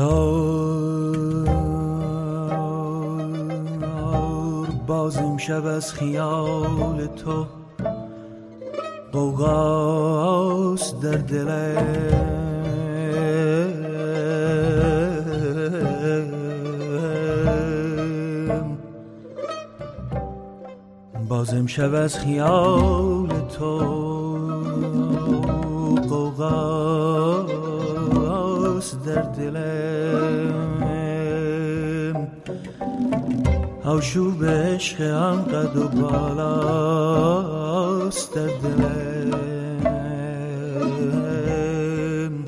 باز امشب از خیال تو غوغاست در دلم، باز امشب از خیال تو غوغاست در دلم، آشوب عشق هم قد و بالاست در دلم.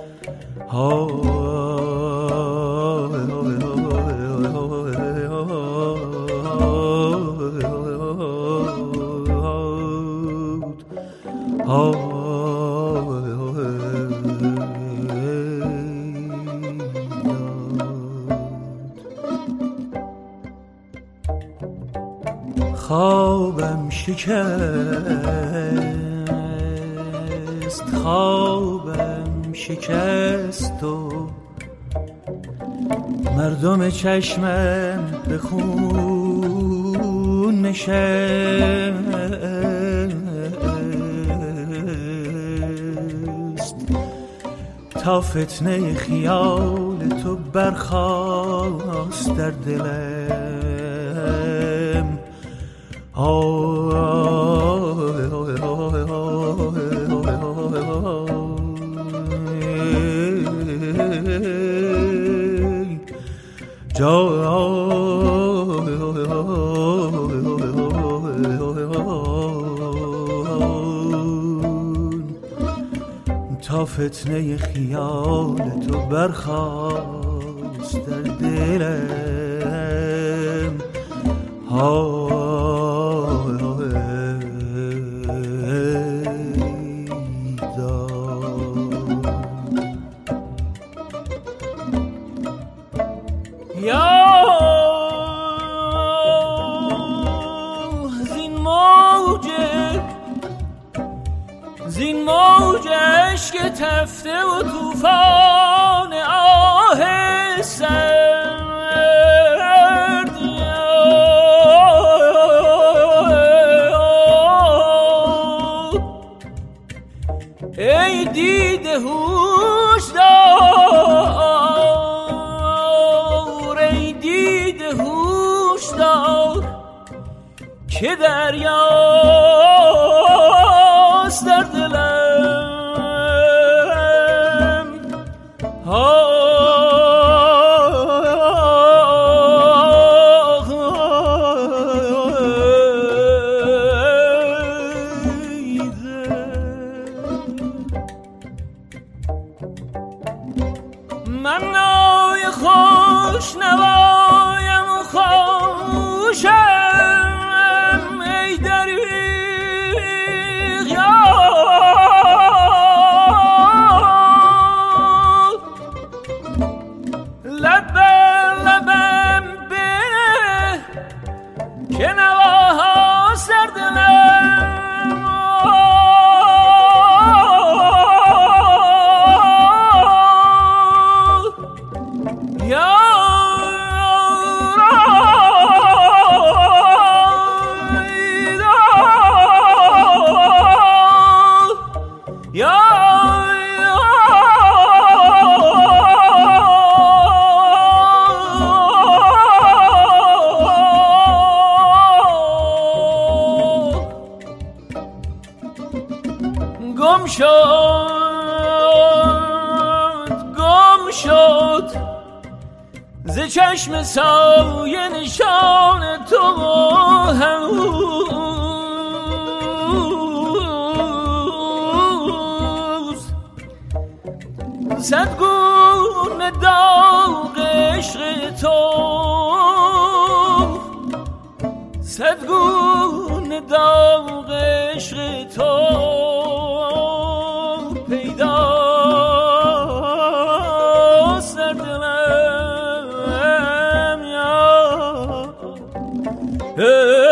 خوابم شکست، خوابم شکست و مردم چشمم به خون نشست، تا فتنه خیال تو برخاست در دلم. تا فتنه خیال تو برخاست در دلم. زین موج عشق تفته و طوفان آه سرد، ای دیده هوشدار، ای دیده هوشدار که دریاست در دلم. من نای خوش نوایم و خوشم، ای دریغ یار، لب بر لبم بنه که نواها سر دلم. گم شد ز چشم سایه نشان تو هنوز، صد گونه داغ عشق تو، صد گونه داغ عشق تو پیداست در دلم.